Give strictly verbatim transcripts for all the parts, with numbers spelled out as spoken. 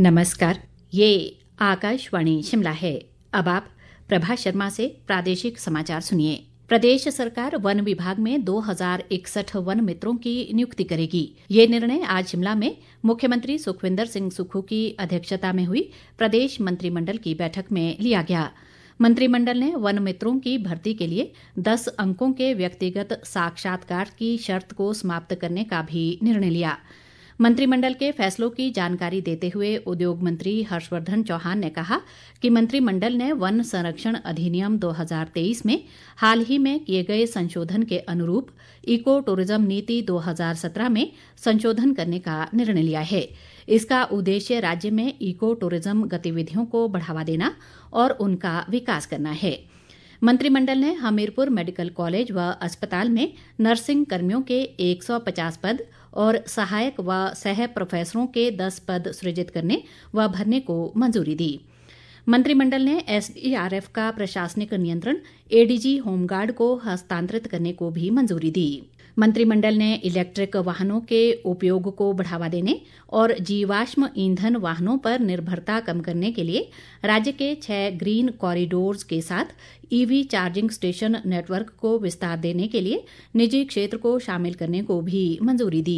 नमस्कार। ये आकाशवाणी शिमला है। अब आप प्रभा शर्मा से प्रादेशिक समाचार सुनिए। प्रदेश सरकार वन विभाग में दो हजार इकसठ वन मित्रों की नियुक्ति करेगी। ये निर्णय आज शिमला में मुख्यमंत्री सुखविंदर सिंह सुक्खू की अध्यक्षता में हुई प्रदेश मंत्रिमंडल की बैठक में लिया गया। मंत्रिमंडल ने वन मित्रों की भर्ती के लिए दस अंकों के व्यक्तिगत साक्षात्कार की शर्त को समाप्त करने का भी निर्णय लिया। मंत्रिमंडल के फैसलों की जानकारी देते हुए उद्योग मंत्री हर्षवर्धन चौहान ने कहा कि मंत्रिमंडल ने वन संरक्षण अधिनियम दो हजार तेईस में हाल ही में किए गए संशोधन के अनुरूप इको टूरिज्म नीति दो हजार सत्रह में संशोधन करने का निर्णय लिया है। इसका उद्देश्य राज्य में इको टूरिज्म गतिविधियों को बढ़ावा देना और उनका विकास करना है। मंत्रिमंडल ने हमीरपुर मेडिकल कॉलेज व अस्पताल में नर्सिंग कर्मियों के एक सौ पचास पद और सहायक व सह प्रोफेसरों के दस पद सृजित करने व भरने को मंजूरी दी। मंत्रिमंडल ने एसडीआरएफ का प्रशासनिक नियंत्रण एडीजी होमगार्ड को हस्तांतरित करने को भी मंजूरी दी। मंत्रिमंडल ने इलेक्ट्रिक वाहनों के उपयोग को बढ़ावा देने और जीवाश्म ईंधन वाहनों पर निर्भरता कम करने के लिए राज्य के छह ग्रीन कॉरिडोर्स के साथ ईवी चार्जिंग स्टेशन नेटवर्क को विस्तार देने के लिए निजी क्षेत्र को शामिल करने को भी मंजूरी दी।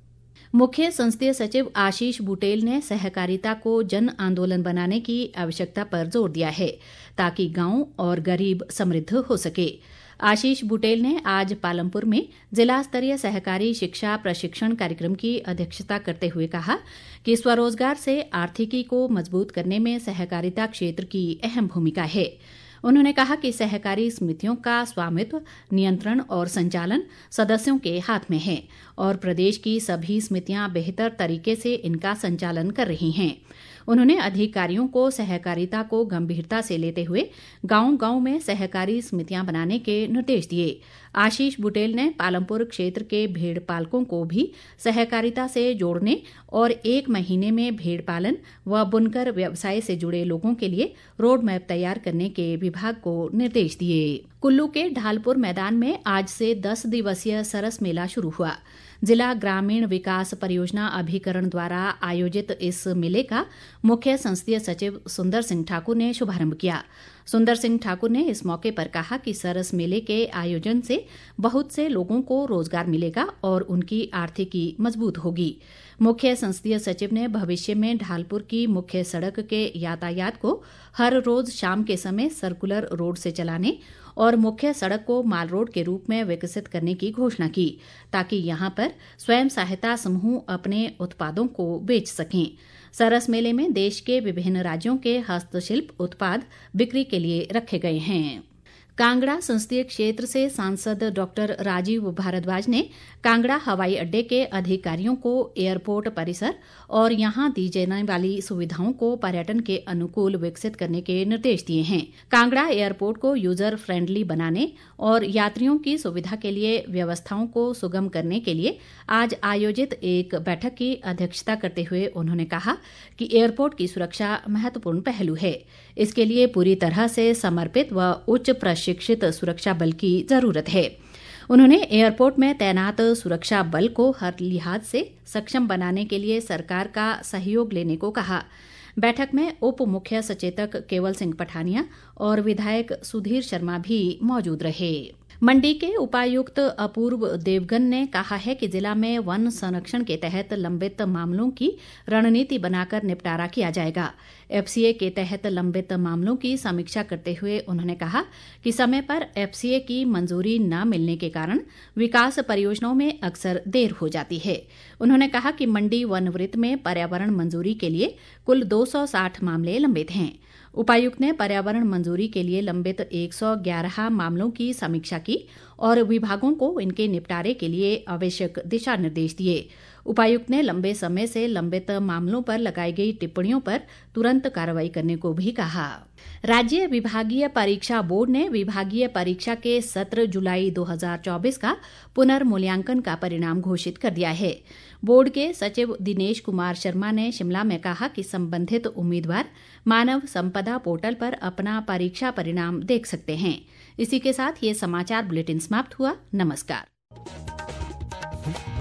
मुख्य संसदीय सचिव आशीष बुटेल ने सहकारिता को जन आंदोलन बनाने की आवश्यकता पर जोर दिया है ताकि गांव और गरीब समृद्ध हो सके। आशीष बुटेल ने आज पालमपुर में जिला स्तरीय सहकारी शिक्षा प्रशिक्षण कार्यक्रम की अध्यक्षता करते हुए कहा कि स्वरोजगार से आर्थिकी को मजबूत करने में सहकारिता क्षेत्र की अहम भूमिका है। उन्होंने कहा कि सहकारी समितियों का स्वामित्व, नियंत्रण और संचालन सदस्यों के हाथ में है और प्रदेश की सभी समितियां बेहतर तरीके से इनका संचालन कर रही हैं। उन्होंने अधिकारियों को सहकारिता को गंभीरता से लेते हुए गांव-गांव में सहकारी समितियां बनाने के निर्देश दिए। आशीष बुटेल ने पालमपुर क्षेत्र के भेड़ पालकों को भी सहकारिता से जोड़ने और एक महीने में भेड़ पालन व बुनकर व्यवसाय से जुड़े लोगों के लिए रोड मैप तैयार करने के विभाग को निर्देश दिए। कुल्लू के ढालपुर मैदान में आज से दस दिवसीय सरस मेला शुरू हुआ। जिला ग्रामीण विकास परियोजना अभिकरण द्वारा आयोजित इस मेले का मुख्य संसदीय सचिव सुंदर सिंह ठाकुर ने शुभारंभ किया। सुंदर सिंह ठाकुर ने इस मौके पर कहा कि सरस मेले के आयोजन से बहुत से लोगों को रोजगार मिलेगा और उनकी आर्थिकी मजबूत होगी। मुख्य संसदीय सचिव ने भविष्य में ढालपुर की मुख्य सड़क के यातायात को हर रोज शाम के समय सर्कुलर रोड से चलाने और मुख्य सड़क को माल रोड के रूप में विकसित करने की घोषणा की ताकि यहां पर स्वयं सहायता समूह अपने उत्पादों को बेच सकें। सरस मेले में देश के विभिन्न राज्यों के हस्तशिल्प उत्पाद बिक्री के लिए रखे गए हैं। कांगड़ा संसदीय क्षेत्र से सांसद डॉक्टर राजीव भारद्वाज ने कांगड़ा हवाई अड्डे के अधिकारियों को एयरपोर्ट परिसर और यहां दी जाने वाली सुविधाओं को पर्यटन के अनुकूल विकसित करने के निर्देश दिए हैं। कांगड़ा एयरपोर्ट को यूजर फ्रेंडली बनाने और यात्रियों की सुविधा के लिए व्यवस्थाओं को सुगम करने के लिए आज आयोजित एक बैठक की अध्यक्षता करते हुए उन्होंने कहा कि एयरपोर्ट की सुरक्षा महत्वपूर्ण पहलू है। इसके लिए पूरी तरह से समर्पित व उच्च प्रशिक्षित सुरक्षा बल की जरूरत है। उन्होंने एयरपोर्ट में तैनात सुरक्षा बल को हर लिहाज से सक्षम बनाने के लिए सरकार का सहयोग लेने को कहा। बैठक में उप मुख्य सचेतक केवल सिंह पठानिया और विधायक सुधीर शर्मा भी मौजूद रहे। मंडी के उपायुक्त अपूर्व देवगन ने कहा है कि जिला में वन संरक्षण के तहत लंबित मामलों की रणनीति बनाकर निपटारा किया जाएगा। एफसीए के तहत लंबित मामलों की समीक्षा करते हुए उन्होंने कहा कि समय पर एफसीए की मंजूरी न मिलने के कारण विकास परियोजनाओं में अक्सर देर हो जाती है। उन्होंने कहा कि मंडी वन वृत्त में पर्यावरण मंजूरी के लिए कुल दो सौ साठ मामले लंबित हैं। उपायुक्त ने पर्यावरण मंजूरी के लिए लंबित एक सौ ग्यारह मामलों की समीक्षा की और विभागों को इनके निपटारे के लिए आवश्यक दिशा निर्देश दिए। उपायुक्त ने लंबे समय से लंबित मामलों पर लगाई गई टिप्पणियों पर तुरंत कार्रवाई करने को भी कहा। राज्य विभागीय परीक्षा बोर्ड ने विभागीय परीक्षा के सत्र जुलाई दो हजार चौबीस का पुनर्मूल्यांकन का परिणाम घोषित कर दिया है। बोर्ड के सचिव दिनेश कुमार शर्मा ने शिमला में कहा कि संबंधित उम्मीदवार मानव संपदा पोर्टल पर अपना परीक्षा परिणाम देख सकते हैं। इसी के साथ ये समाचार बुलेटिन समाप्त हुआ। नमस्कार।